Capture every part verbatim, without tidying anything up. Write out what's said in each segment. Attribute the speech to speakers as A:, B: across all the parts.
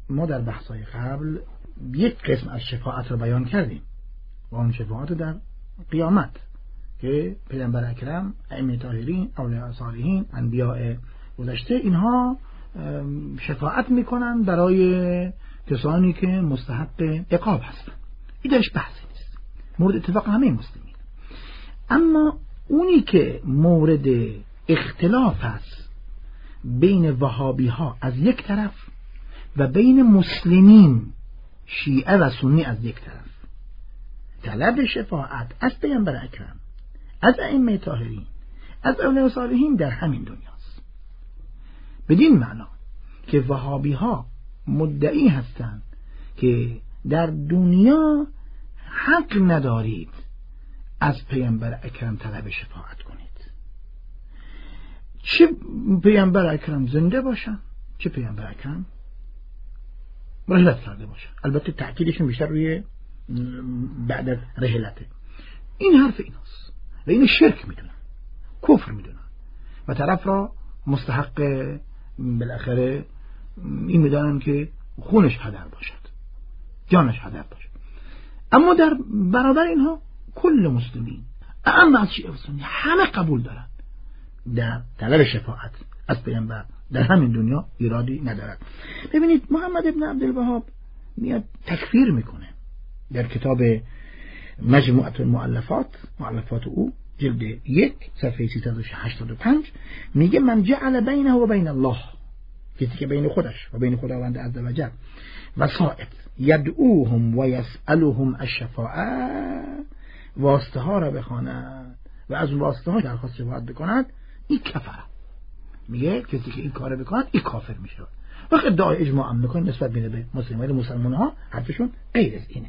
A: ما در بحث‌های قبل یک قسم از شفاعت رو بیان کردیم و اون شفاعت در قیامت که پیامبر اکرم، ائمه طاهرین، اولیاء صالحین، انبیاء گذشته اینها شفاعت میکنن برای کسانی که مستحق عقاب هستن. این درش بحثی نیست، مورد اتفاق همه مسلمین. اما اونی که مورد اختلاف هست بین وهابی ها از یک طرف و بین مسلمین شیعه و سنی از یک طرف، طلب شفاعت از پیامبر اکرم، از ائمه طاهرین، از اولیاء صالحین در همین دنیاست. بدین معنا که وهابی ها مدعی هستند که در دنیا حق ندارید از پیامبر اکرم طلب شفاعت کنید، چه پیامبر اکرم زنده باشن چه پیامبر اکرم رحلت کرده باشن. البته تأکیدشون بیشتر روی بعد از رحلته. این حرف ایناست و این شرک میدونن، کفر میدونن و طرف را مستحق بالاخره این میدونن که خونش هدر باشد، جانش هدر باشد. اما در برابر اینها کل مسلمین، اما از شیعه و سنی، همه قبول دارن در طلب شفاعت از پیامبر در همین دنیا ایرادی ندارد. ببینید محمد ابن عبدالوهاب میاد تکفیر میکنه در کتاب مجموعه المؤلفات، مؤلفات او جلد یک صفحه سیصد و هشتاد و پنج، میگه من جعل بینه و بین الله، کسی که بین خودش و بین خداوند عزوجل وسائط یدعوهم و یسألهم الشفاعه، واسطه ها را بخواند و از اون واسطه ها درخواست شفاعت بکند، این کفر. میگه کسی که این کار بکند این کافر میشه. وقت ادعای اجماع هم میکنه نسبت به مسلمان مسلمان ها، حرفشون غیر از اینه.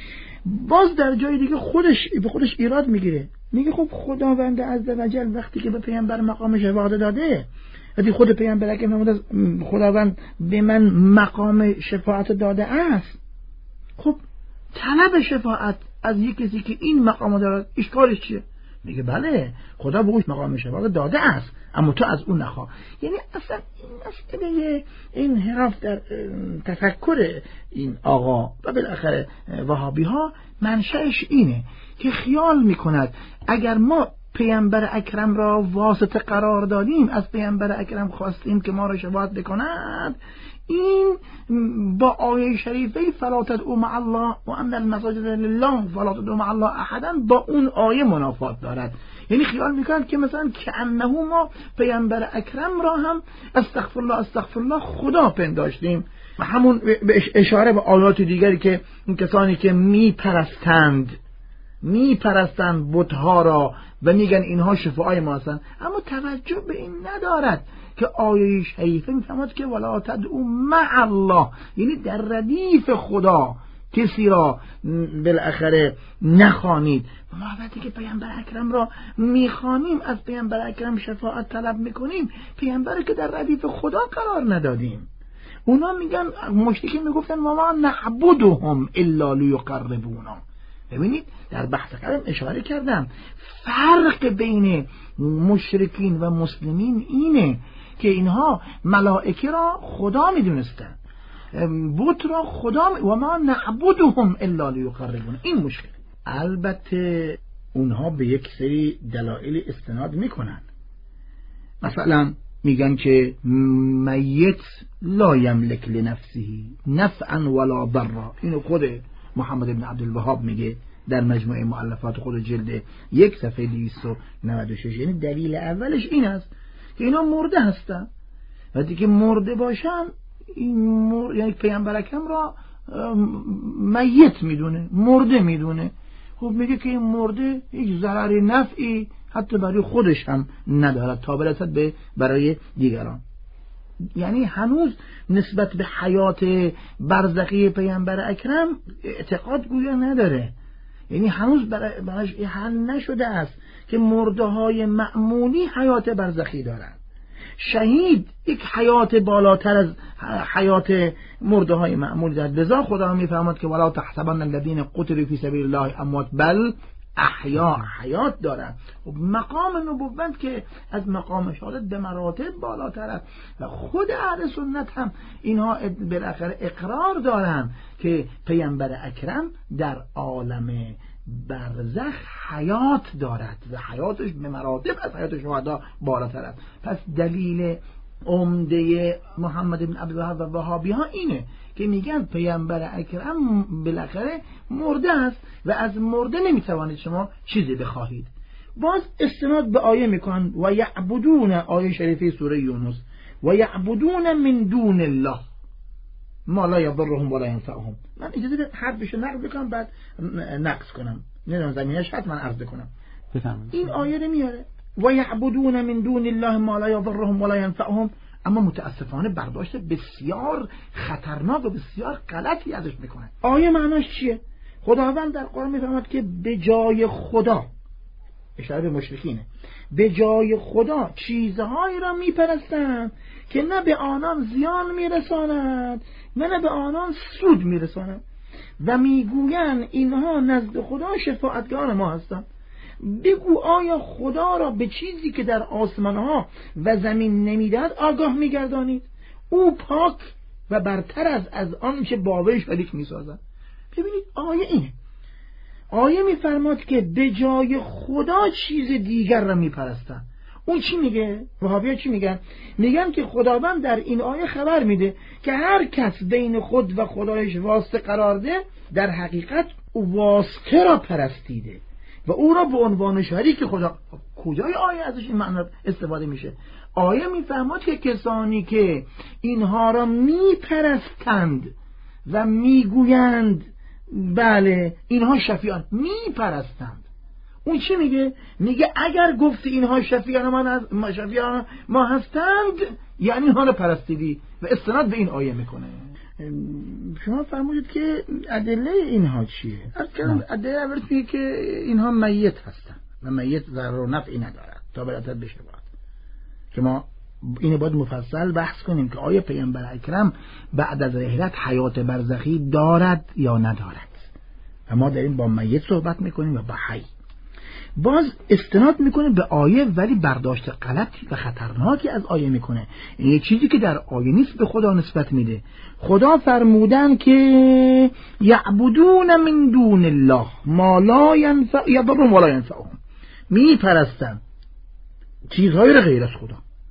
A: باز در جای دیگه خودش به خودش ایراد میگیره، میگه خب خداوند عزوجل وقتی که به پیامبر مقام شفاعت داده، وقتی خود پیامبر که فرمود خداوند به من مقام شفاعت داده است، خب طلب شفاعت از یک کسی که این مقام داره اشکالش چیه؟ میگه بله خدا به اوش مقام شفاعت داده است، اما تو از اون نخواه. یعنی اصلا این مسئله این حرف در تفکر این آقا و بالاخره وهابی ها منشأش اینه که خیال میکند اگر ما پیامبر اکرم را واسطه قرار دادیم، از پیامبر اکرم خواستیم که ما را شفاعت بکند، این با آیه شریفه فلا تدعوا مع الله و ان المساجد لله فلا تدعوا مع الله احدا با اون آیه منافات دارد. یعنی خیال میکنند که مثلا کأنه ما پیامبر اکرم را هم استغفر الله استغفر الله خدا پنداشتیم، و همون اشاره به آیات دیگری که این کسانی که میپرستند میپرستند بت‌ها را و میگن اینها شفاعای ما هستند، اما توجه به این ندارد که آیه شریفه میفهمد که ولا تدعوا مع الله، یعنی در ردیف خدا کسی را بالاخره نخوانید. ما وقتی که پیامبر اکرم را میخوانیم، از پیامبر اکرم شفاعت طلب میکنیم، پیامبر که در ردیف خدا قرار ندادیم. اونا میگن، مشرکین میگفتن ما نعبدهم الا لیقربونا. ببینید در بحث قبل اشاره کردم فرق بین مشرکین و مسلمین اینه که اینها ملائکه را خدا میدونستن، بت را خدا می... و ما نعبدهم الا لیقربونا. این مشکل. البته اونها به یک سری دلایل استناد میکنن، مثلا میگن که میت لا یملک لنفسه نفعا ولا ضرا. اینو خود محمد ابن عبدالوهاب میگه در مجموعه مؤلفات خود جلد یک صفحه دویست و نود و شش. یعنی دلیل اولش این است که اینا مرده هستن، وقتی که مرده باشن این مر... یعنی پیامبر اکرم را میت میدونه، مرده میدونه. خب میگه که این مرده هیچ ضرر نفعی حتی برای خودش هم ندارد تا برسد به برای دیگران. یعنی هنوز نسبت به حیات برزخی پیامبر اکرم اعتقاد گویا نداره، یعنی هنوز برایش حل نشده است که مرده های معمولی حیات برزخی دارند. شهید یک حیات بالاتر از حیات مرده های معمولی دارد. لذا خدا میفرماد که ولا تحسبن الذين قتلوا في سبيل الله اموات بل احیا حیات دارن. و مقام نبوت که از مقام شهادت به مراتب بالاتر است و خود اهل سنت هم اینها بالاخره اقرار دارن که پیامبر اکرم در عالم برزخ حیات دارد و حیاتش به مراتب از حیات شهدا بالاتر است. پس دلیل عمده محمد بن عبدالوهاب و وهابی ها اینه که میگن پیامبر اکرم بالاخره مرده است و از مرده نمیتوانید شما چیزی بخواهید. باز استناد به آیه میکنن و یعبدون، آیه شریفه سوره یونس، و یعبدون من دون الله ما لا یضرهم ولا ینفعهم. من اجازه بدید حرفشو نقل بکنم بعد نقص کنم، نمیدونم زمینش هست من عرض کنم.
B: بفرمایید.
A: این آیه رو میاره و یعبدون من دون الله ما لا یضرهم ولا ینفعهم، اما متاسفانه برداشت بسیار خطرناک و بسیار غلطی ازش میکنه. آیه معناش چیه؟ خداوند در قرآن میفرماد که به جای خدا، اشاره به مشرکینه، به جای خدا چیزهایی را میپرستند که نه به آنان زیان میرساند نه نه به آنان سود میرساند و میگویند اینها نزد خدا شفاعتگار ما هستند. بگو آیا خدا را به چیزی که در آسمانها و زمین نمیدهد آگاه میگردانید؟ او پاک و برتر از از آنچه با وی شریک میسازد. ببینید آیه اینه، آیه میفرماد که به جای خدا چیز دیگر را میپرستن. اون چی میگه؟ وهابی‌ها چی میگن؟ میگن که خداوند در این آیه خبر میده که هر کس بین خود و خدایش واسطه قرار ده در حقیقت واسطه را پرستیده و او را به عنوان شریک خدا. کجای آیه ازش این معنی استفاده میشه؟ آیه میفرماد که کسانی که اینها را میپرستند و میگویند بله اینها شفیعان، میپرستند. اون چی میگه؟ میگه اگر گفتی اینها شفیعان ما, هست... ما شفیعان ما هستند یعنی اینها را پرستیدی و استناد به این آیه میکنه. شما فرمودید که ادله اینها چیه؟ ادله اول میگه که اینها میت هستن و میت ضرر و نفعی ندارد تا بالاتر بشه باید که ما اینو باید مفصل بحث کنیم که آیا پیامبر اکرم بعد از رحلت حیات برزخی دارد یا ندارد. و ما داریم با میت صحبت میکنیم و با حی. باز استناد میکنه به آیه ولی برداشت غلطی و خطرناکی از آیه میکنه. این یک چیزی که در آیه نیست به خدا نسبت میده. خدا فرمودن که یعبدون من دون الله ما لا ینفع یضرهم ولا ینفعهم، میپرستن چیزهایی را غیر از خدا.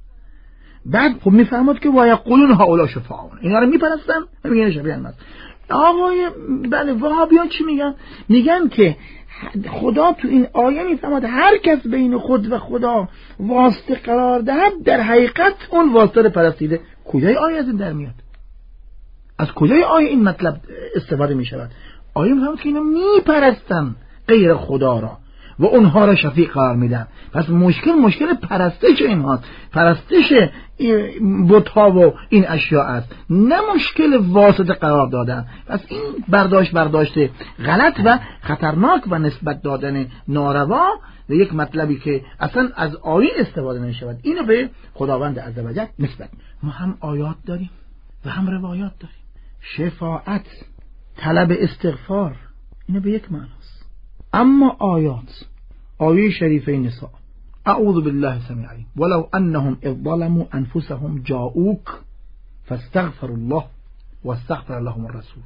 A: بعد خب میفرماد که و یقولون هؤلاء شفعاؤنا، اینا رو میپرستن و میگن شفیعان هست. آقای بله وهابیان چی میگن؟ میگن که خدا تو این آیه میفرماد هر کس بین خود و خدا واسطه قرار دهد در حقیقت اون واسطه رو پرستیده. کجای آیه از این در میاد؟ از کجای آیه این مطلب استفاده میشود؟ آیه میفرماد که اینا میپرستن غیر خدا را و اونها را شفیع قرار میدن. پس مشکل مشکل پرستش اینها، پرستش بت‌ها و این اشیاء است، نه مشکل واسطه قرار دادن. پس این برداشت برداشت غلط و خطرناک و نسبت دادن ناروا و یک مطلبی که اصلا از آیه استفاده نمی‌شود اینو به خداوند عزوجل نسبت. ما هم آیات داریم و هم روایات داریم. شفاعت، طلب استغفار، اینو به یک معنی. اما آیات، آیه شریفه نساء، اعوذ بالله السمیع العلیم ولو انهم اذ ظلموا انفسهم جاءوک فاستغفروا الله واستغفر لهم الرسول.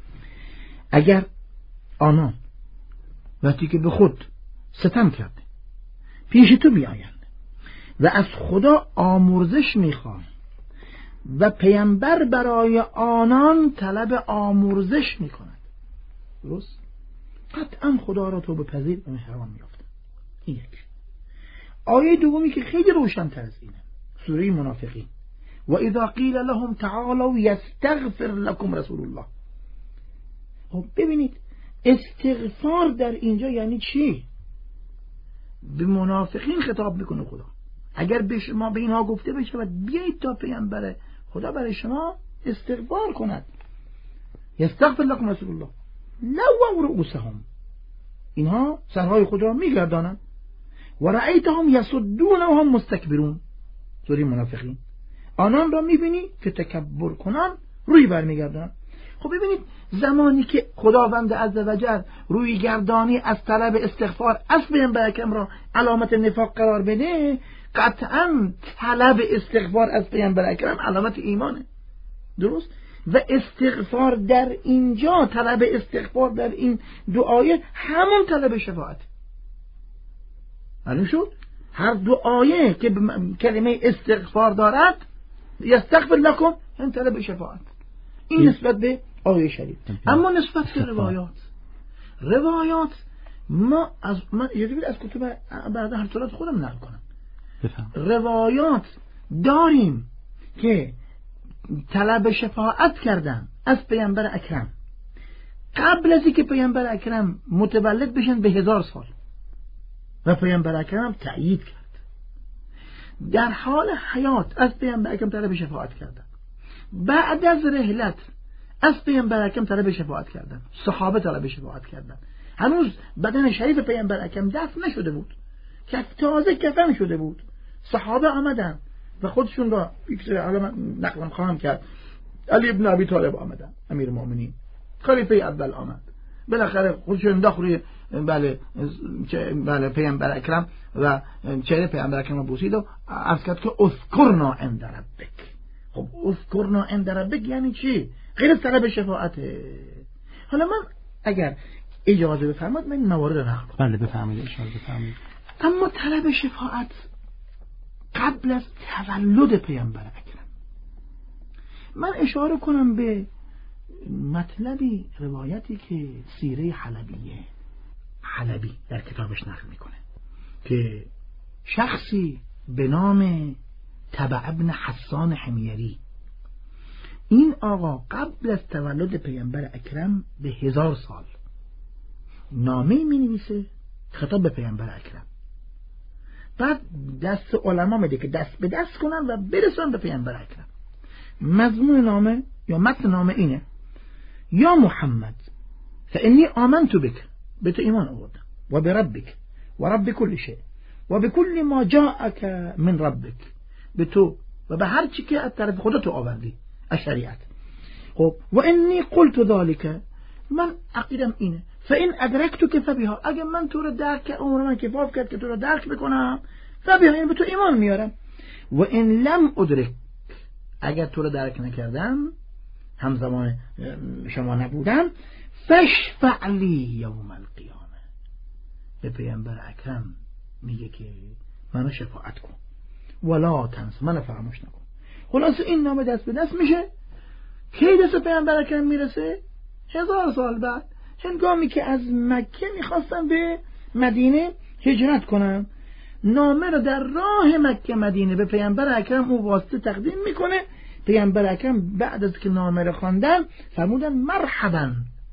A: اگر آنان وقتی که به خود ستم کرده پیش تو بیایند و از خدا آمرزش میخوان و پیامبر برای آنان طلب آمرزش میکند، درست؟ قطعا خدا را توبه پذیر و مهربان می‌یافتند. این یک. آیه دومی که خیلی روشن‌تر از اینه، سوره منافقین، و اذا قیل لهم تعالوا یستغفر لكم رسول الله. خب ببینید استغفار در اینجا یعنی چی؟ به منافقین خطاب میکنه خدا. اگر به شما به اینها گفته بشه و بیایید تا پیامبر خدا برای شما استغفار کند، یستغفر لكم رسول الله لووا رؤوسهم، اینها سرهای خود را میگردانند. و رأیتهم یصدون و هم مستکبرون، سوره منافقین. آنان را میبینی که تکبر کنن روی برمیگردن. خب ببینید زمانی که خداوند عزوجل روی گردانی از طلب استغفار از پیامبر اکرم را علامت نفاق قرار بده، قطعا طلب استغفار از پیامبر اکرم علامت ایمانه. درست؟ و استغفار در اینجا، طلب استغفار در این دو آیه همون طلب شفاعت. معلوم شد؟ هر دو آیه که کلمه استغفار دارد، یستغفر لکم، این طلب شفاعت. این نسبت به آیه شریف. اما نسبت به روایات، روایات ما از من یه از کتب بعد هر طرات خودم نقل کنم. بفهم. روایات داریم که طلب شفاعت کردن از پیامبر اکرم قبل از اینکه پیامبر اکرم متولد بشن به هزار سال، و پیامبر اکرم تأیید کرد. در حال حیات از پیامبر اکرم طلب شفاعت کردن، بعد از رحلت از پیامبر اکرم طلب شفاعت کردن، صحابه طلب شفاعت کردن. هنوز بدن شریف پیامبر اکرم دفن نشده بود، که تازه کفن شده بود. صحابه آمدن و خودشون را حالا من نقلم خواهم کرد، علی ابن ابی طالب آمدن، امیر المؤمنین، خلیفه اول آمد، بالاخره خودشون انداخت روی بله بله پیامبر اکرم و چهره پیامبر اکرم رو بوسید و عرض کرد که اذکرنا عند ربک. خب اذکرنا عند ربک یعنی چی؟ غیر طلب شفاعته. حالا من اگر اجازه بفرمایید من این موارد رو نقل کنم.
B: بله بفرمایید، اشاره بفرمایید.
A: اما طلب شفاعت قبل از تولد پیامبر اکرم، من اشاره کنم به مطلبی، روایتی که سیره حلبیه حلبی در کتابش نقل میکنه که شخصی به نام تبع ابن حسان حمیری، این آقا قبل از تولد پیامبر اکرم به هزار سال نامه می نویسه خطاب به پیامبر اکرم، بعد دست علما میده که دست به دست کنن و برسن به پیامبر اکرم. مضمون نامه یا متن نامه اینه: یا محمد فانی آمنت بک، به تو ایمان آوردم، و بربک و رب کل شیء و بكل ما جاءك من ربک، به تو و به هر چی که از طرف خدا تو آوردی از شریعت. خب و انی قلت ذلك، من عقیدم اینه، فان ادرکتک فبها، اگه من تو رو درک عمر من کفاف کرد که تو رو درک بکنم، فبها یعنی به تو ایمان میارم. و ان لم ادرک، اگر تو رو درک نکردم، همزمان شما نبودم، فشفع لی یوم القیامه، به پیامبر اکرم میگه که منو شفاعت کن، ولا تنس، منو فراموش نکن. خلاص این نامه دست به دست میشه. کی دست پیامبر اکرم میرسه؟ هزار سال بعد، هنگامی که از مکه میخواستن به مدینه هجرت کنن، نامه رو در راه مکه مدینه به پیامبر اکرم او واسطه تقدیم میکنه. پیامبر اکرم بعد از که نامه رو خواندن فرمودن مرحبا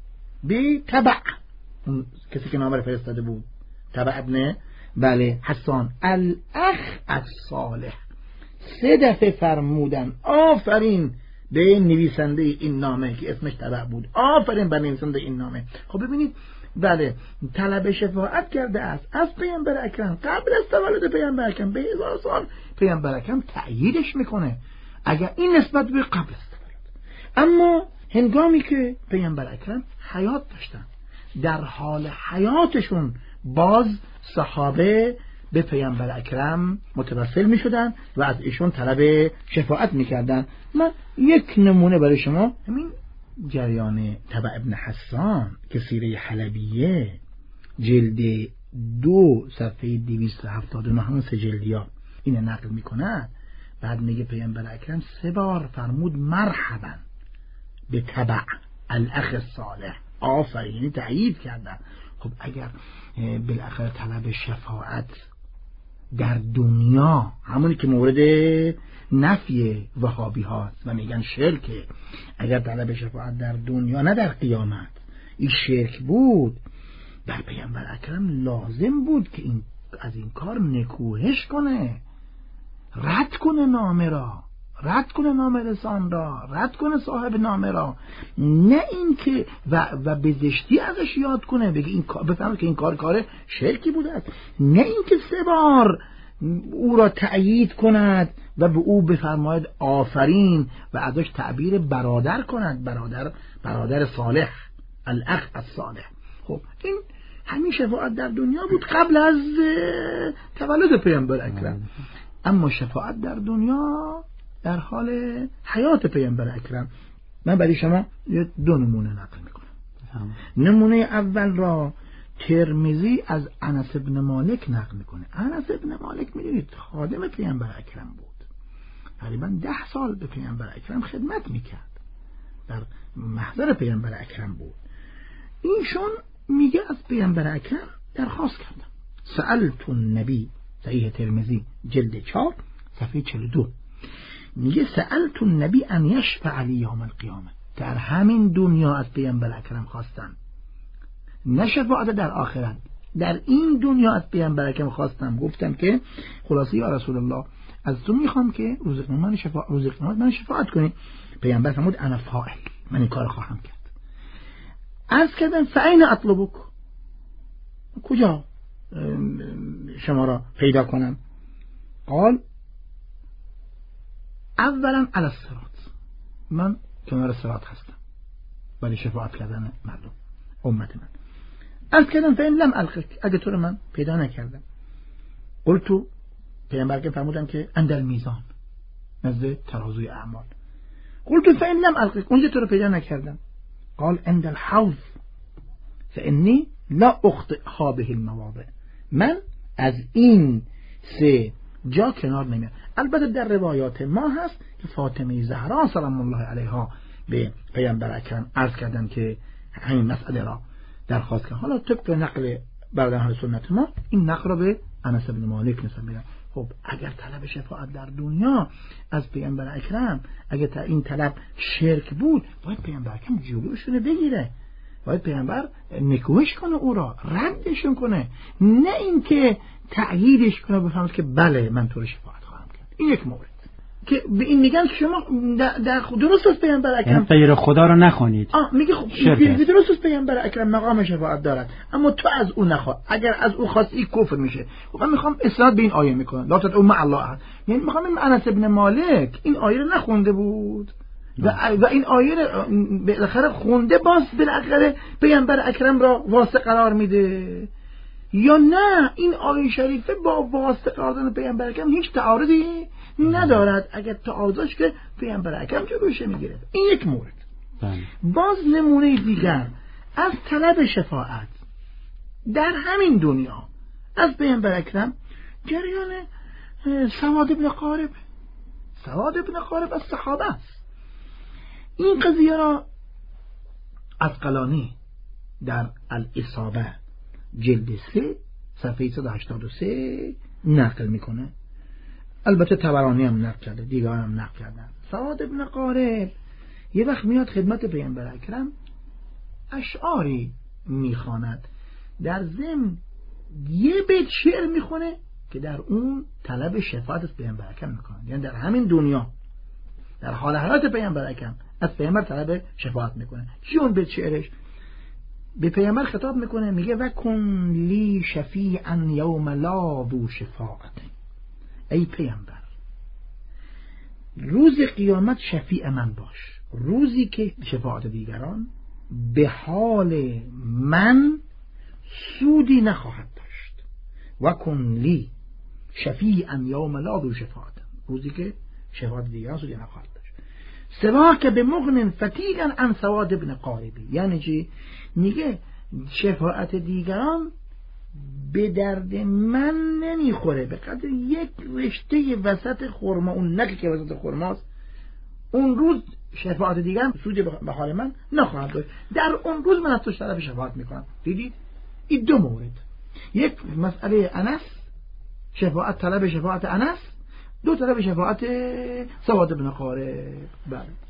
A: بی تبع، اون کسی که نامه رو فرستاده بود، تبع ابن بله حسان الاخ الصالح، سه دفعه فرمودن آفرین به نویسنده این نامه که اسمش تبع بود، آفرین بر نویسنده این نامه. خب ببینید بله طلب شفاعت کرده است از پیامبر اکرم قبل از تولد پیامبر اکرم به هزار سال. پیامبر اکرم تأییدش میکنه اگر این نسبت به قبل از تولد. اما هنگامی که پیامبر اکرم حیات داشتن، در حال حیاتشون باز صحابه به پیامبر اکرم متوسل می شدن و از ایشون طلب شفاعت می کردن. من یک نمونه برای شما، همین جریان تبع ابن حسان که سیره حلبیه جلد دو صفحه دویست و هفتاد و نه، همون سه جلدیا اینه نقل می کند. بعد میگه پیامبر اکرم سه بار فرمود مرحبا به تبع الاخ صالح، آفرین، تأیید کردن. خب اگر بالاخره طلب شفاعت در دنیا، همونی که مورد نفی وهابی هاست و میگن شرکه، اگر طلب شفاعت در دنیا نه در قیامت این شرک بود، بر پیامبر اکرم لازم بود که این از این کار نکوهش کنه، رد کنه نامه را، رد کنه نامه رسان را، رد کنه صاحب نامه را، نه این که و, و به زشتی ازش یاد کنه، بگه این کار، بفهمه که این کار کار شرکی بوده است، نه این که سه بار او را تأیید کند و به او بفرماید آفرین و ازش تعبیر برادر کند، برادر برادر صالح، الاخ الصالح. خب این همین شفاعت در دنیا بود قبل از تولد پیامبر اکرم، اما شفاعت در دنیا در حال حیات پیامبر اکرم. من برای شما دو نمونه نقل میکنم. نمونه اول را ترمذی از انس بن مالک نقل میکنه. انس بن مالک میدونید خادم پیامبر اکرم بود، تقریبا ده سال به پیامبر اکرم خدمت میکرد، در محضر پیامبر اکرم بود. اینشون میگه از پیامبر اکرم درخواست کردم، سألت النبی، صحیح ترمذی جلد چهار صفحه چهل و دو، میگه سألت النبی ان یشفع لی یوم القیامه، در همین دنیا از پیامبر اکرم خواستم، نه شفاعت در آخرت، در این دنیا از پیامبر اکرم خواستم. گفتم که خلاصی یا رسول الله از تو میخوام که روز قیامت شفاعت روز قیامت من شفاعت کنی. پیامبر فرمود انا فاعل، من این کار خواهم کرد. عرض کردم فاین اطلبک، کجا شما را پیدا کنم؟ قال اولا علی الصراط، من کنار صراط هستم برای شفاعت کردن مردم امت من. عرض کردم فاین لم القک، اگه تو رو من پیدا نکردم. قلت، پیامبر که فرمودن که عند المیزان، نزد ترازوی اعمال. قلت فاین لم القک، اونجا تو رو پیدا نکردم. قال عند الحوض فانی لا اخطئ هذه المواضع، من از این سه جا کنار نمیام. البته در روایات ما هست که فاطمه زهرا سلام الله علیها به پیامبر اکرم عرض کردن که همین مسئله را درخواست کردن. حالا طبق نقل برادران سنت ما این نقل را به انس بن مالک نسبت میدن. خب اگر طلب شفاعت در دنیا از پیامبر اکرم، اگر این طلب شرک بود، باید پیامبر اکرم جلوشونه بگیره، باید پیامبر نکوهش کنه، او را ردشون کنه، نه اینکه تأییدش کنه بفهمید که بله من تو رو شفاعت خواهم کرد. این یک مورد که به این میگن شما در, در درست است پیامبر اکرم
B: غیر خدا رو نخونید.
A: آه میگه خب درست است پیامبر اکرم مقام شفاعت دارد، اما تو از او نخواه، اگر از او خواستی کفر میشه. خب من میخوام استناد به این آیه میکنم، لا تدعوا مع الله احد، یعنی میخوام این انس بن مالک این آیه رو نخونده بود و, و این آیه رو بالاخره خونده، باز بالاخره پیامبر اکرم را واسطه قرار میده، یا نه این آیه شریفه با واسطه قرار دادن پیامبر اکرم هیچ تعارضی ندارد، اگر تعارضش که پیامبر اکرم جلوشه میگیره. این یک مورد. باز نمونه دیگر از طلب شفاعت در همین دنیا از پیامبر اکرم جریان سواد ابن قارب. سواد ابن قارب از صحابه است. این قضیه را عسقلانی در الاصابه جلد سه صفحه صد و هشتاد و سه نقل میکنه، البته طبرانی هم نقل کرده، دیگران هم نقل کردن. سواد ابن قارب یه وقت میاد خدمت پیامبر اکرم، اشعاری میخواند، در ضمن یه بیت شعر میخونه که در اون طلب شفاعت از پیامبر اکرم میکنه، یعنی در همین دنیا در حال حیات پیامبر اکرم از پیامبر طلب شفاعت میکنه. چی اون بیت شعرش؟ به پیامبر خطاب میکنه، میگه وکن لی شفیعا یوم لا ذو شفاعت، ای پیامبر روز قیامت شفیع من باش، روزی که شفاعت دیگران به حال من سودی نخواهد داشت. وکن لی شفیعا یوم لا ذو شفاعت، روزی که شفاعت دیگران سودی نخواهد داشت. سوا که به مغن فتیگا عن سواد ابن قاربی، یعنی چی؟ میگه شفاعت دیگران به درد من نمیخوره، به قدر یک رشته وسط خرما، اون نکی که وسط خرماست، اون روز شفاعت دیگران سودی به حال من نخواهد داشت، در اون روز من از تو طرف شفاعت میکنم. دیدید؟ این دو مورد، یک مسئله انس، شفاعت طلب شفاعت انس، دو طلب شفاعت سواد ابن قارب. بله